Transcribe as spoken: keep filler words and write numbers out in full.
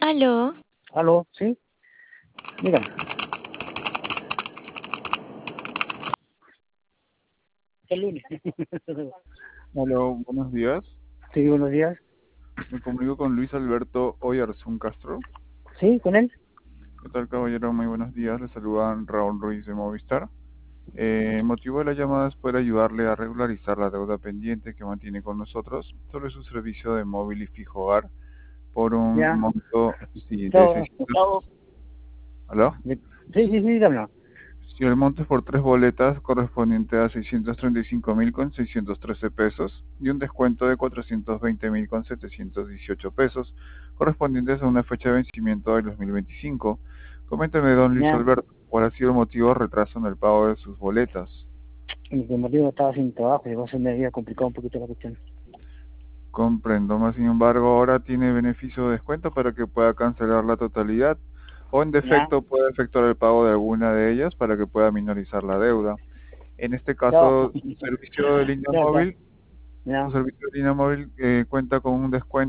Aló. Aló, ¿sí? Dígame. El lunes. Hola, buenos días. Sí, buenos días. Me comunico con Luis Alberto Oyarzún Castro. ¿Sí? ¿Con él? ¿Qué tal, caballero? Muy buenos días. Le saludan Raúl Ruiz de Movistar. Eh, el motivo de la llamada es poder ayudarle a regularizar la deuda pendiente que mantiene con nosotros sobre su servicio de móvil y fijo hogar por un Ya. monto sí, de Chao. seiscientos. ¿Aló? Sí, sí, sí, dígame. Si el monto es por tres boletas correspondiente a seiscientos treinta y cinco mil con seiscientos trece pesos y un descuento de cuatrocientos veinte mil con setecientos dieciocho pesos correspondientes a una fecha de vencimiento del dos mil veinticinco. Coménteme, don Luis Ya. Alberto, ¿cuál ha sido el motivo de retraso en el pago de sus boletas? Mi marido estaba sin trabajo y va a ser me había complicado un poquito la cuestión. Comprendo, más sin embargo, ahora tiene beneficio de descuento para que pueda cancelar la totalidad o en Ya. defecto puede efectuar el pago de alguna de ellas para que pueda minorizar la deuda. En este Chao. caso, su servicio de línea Ya, ya. móvil, su Ya. servicio de línea móvil eh, cuenta con un descuento